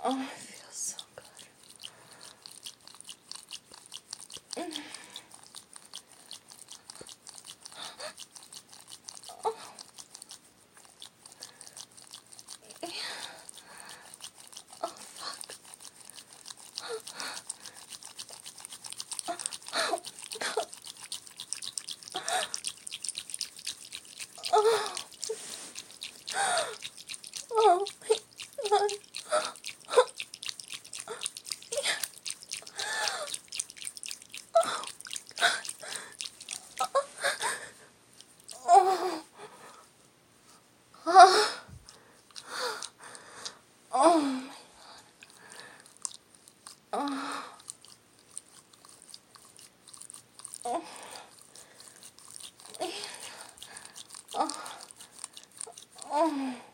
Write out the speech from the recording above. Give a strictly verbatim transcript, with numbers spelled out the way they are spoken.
Oh, it feels so good. Mm. Oh. Yeah. Oh, fuck. Oh, God. Oh. Oh, my God. Yeah. Oh, oh. Oh. Oh, my God. Oh. Oh. Oh. Oh.